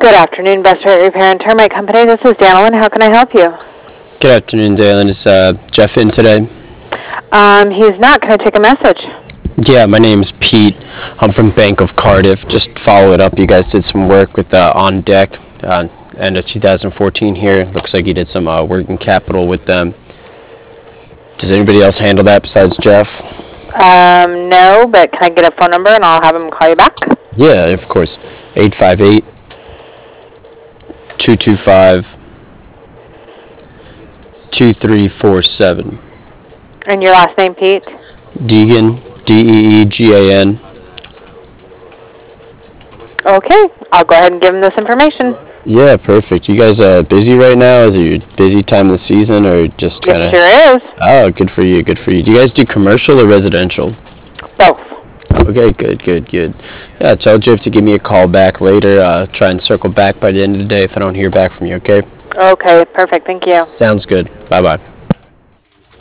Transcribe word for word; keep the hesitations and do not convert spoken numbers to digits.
Good afternoon, Best Rate Repair and Termite Company. This is Danilyn. How can I help you? Good afternoon, Dalen. Is uh, Jeff in today? Um, he's not. Can I take a message? Yeah, my name's Pete. I'm from Bank of Cardiff. Just follow it up. You guys did some work with uh, On Deck uh, end of two thousand fourteen here. Looks like you did some uh, working capital with them. Does anybody else handle that besides Jeff? Um, no, but can I get a phone number and I'll have him call you back? Yeah, of course. eight five eight, two two five, two three four seven. And your last name, Pete? Deegan, D E E G A N. Okay, I'll go ahead and give him this information. Yeah, perfect. You guys uh, busy right now? Is it your busy time of the season, or just kind of? It sure is. Oh, good for you. Good for you. Do you guys do commercial or residential? Both. Okay, good, good, good. Yeah, tell Jeff to give me a call back later. Uh, try and circle back by the end of the day if I don't hear back from you. Okay. Okay, perfect. Thank you. Sounds good. Bye bye.